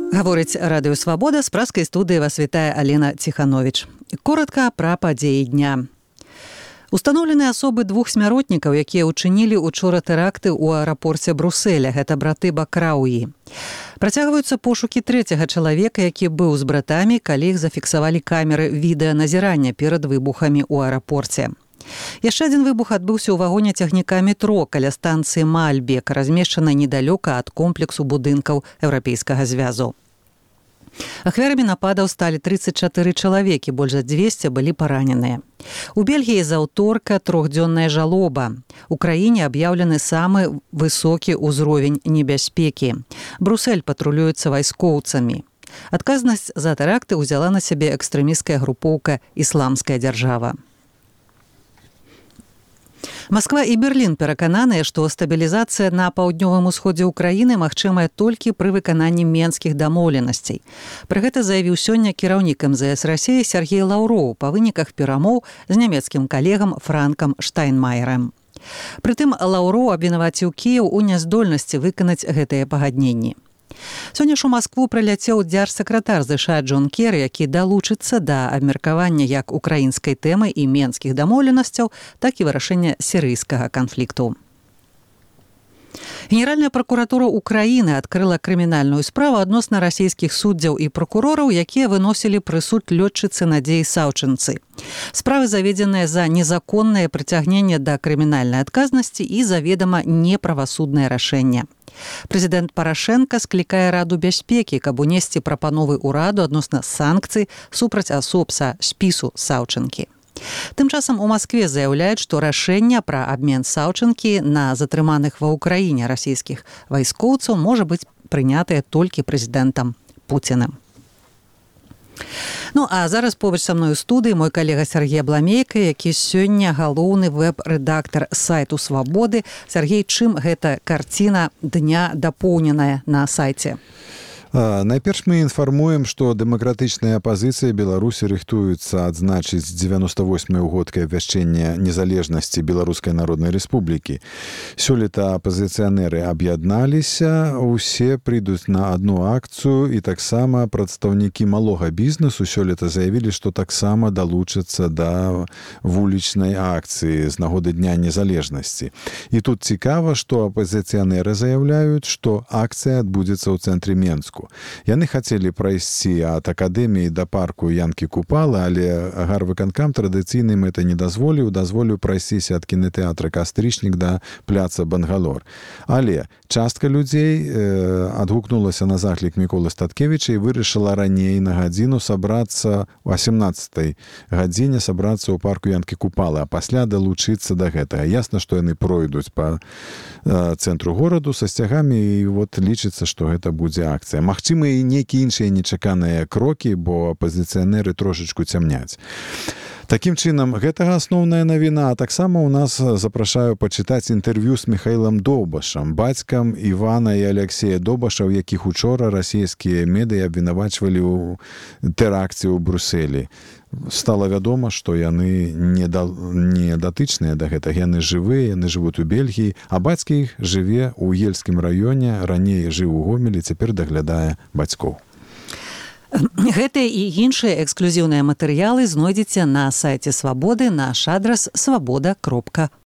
Гаворыць Радыё Свабода, з праскай студыі вас вітае Алена Ціхановіч. Коратка пра падзеі дня. Устаноўлены асобы двух смяротнікаў, якія ўчынілі учора тэракты ў аэрапорце Брюсселя. Гэта браты Бакрауі. Працягваюцца пошукі трэцяга чалавека, які быў з братамі, калі іх зафіксавалі камеры відэаназірання перад выбухамі ў аэрапорце. Яшчэ адзін выбух адбыўся ў вагоне цягніка метро каля станцыі Мальбек, размешчанай недалёка ад комплексу будынкаў Еўрапейскага звязу. Ахвярамі нападаў сталі 34 чалавекі, больш за 200 былі параненыя. У Бельгіі з аўторка трохдзённая жалоба. У краіне аб'яўлены самы высокі ўзровень небяспекі. Брюссель патрулюецца вайскоўцамі. Адказнасць за тэракты ўзяла на сябе экстрэмісцкая групоўка «Ісламская дзяржава». Масква і Берлін перакананыя, што стабілізацыя на паўднёвым усходзе ўкраіны магчымая толькі пры выкананні менскіх дамоўленасцей. Пра гэта заявіў сёння кіраўнік МЗС Расіі Сергей Лаўроў па выніках перамоў з нямецкім калегам Франкам Штайнмаерам. Прытым Лаўроў абвінаваціў Кіеў у няздольнасці выканаць гэтыя пагадненні. Сёння ж у Маскву прыляцеў дзяржсакратар ЗША Джон Керрі, які далучыцца да абмеркавання як украінскай тэмы і менскіх дамоўленасцяў, так і вырашэння сірыйскага канфлікту. Генеральная пракуратура Украіны адкрыла крымінальную справу адносна расійскіх суддзяў і пракурораў, якія выносілі прысуд лётчыцы Надзеі Саўчынцы. Справы заведзеныя за незаконнае прыцягненне да крымінальнай адказнасці і заведама неправасуднае рашэнне. Прэзідэнт Парашэнка склікае Раду бяспекі, каб унесці прапановы ўраду адносна санкцый супраць асоб са спісу Саўчынкі. Тым часам у Маскве заяўляюць, што рашэнне пра абмен Саўчынкі на затрыманых ва ўкраіне расійскіх вайскоўцаў можа быць прынятае толькі прэзідэнтам Пуціным. Ну, а зараз побач са мной у студыі мой калега Сергей Бламейка, які сёння галоўны вэб-рэдактар сайту Свабоды. Сергей, чым гэта карціна дня дапоўненая на сайце? Найперш мы інфармуем, што дэмакратычная апазіцыя Беларусі рыхтуецца адзначыць 98-е ўгодкай абвяшчэння незалежнасці Беларускай Народнай Рэспублікі. Сёлета апазіцыянеры аб'ядналіся, усе прыйдуць на адну акцыю, і таксама прадстаўнікі малога бізнесу сёлета заявілі, што таксама далучацца да вулічнай акцыі з нагоды Дня незалежнасці. І тут цікава, што апазіцыянеры заяўляюць, што акцыя адбудзецца ў цэнтры Менску. Яны хацелі прайсці ад акадэміі да парку Янкі Купалы, але гарвыканкам традыцыйным это не дазволіў прайсціся ад кінатэатра Кастрычнік да пляца Бангалор. Але частка людзей адгукнулася на заклік Міколы Статкевіча і вырашыла раней на гадзіну сабрацца у 18-й гадзіне сабрацца ў парку Янкі Купалы, а пасля далучыцца да гэтага. Ясна, што яны пройдуць па цэнтру гораду са сцягамі, і вот лічыцца, што гэта будзе акцыя. Магчыма, і нейкія іншыя нечаканыя крокі, бо апазіцыянеры трошачку цямняць. Такім чынам, гэта асноўная навіна, а таксама ў нас запрашаю пачытаць інтэрв'ю з Міхаілам Доўбашам, бацькам Івана і Аляксея Доўбаша, якіх учора расійскія медыі абвінавачвалі ў тэракце ў Брюсселі. Стала вядома, што яны не датычныя да гэтага, яны жывыя, яны жывуць у Бельгіі, а бацька іх жыве ў Ельскім раёне, раней жыў у Гомелі, цяпер даглядае бацькоў. Гэтыя і іншыя эксклюзіўныя матэрыялы знойдзеце на сайце Свабоды, наш адрас свабода.орг.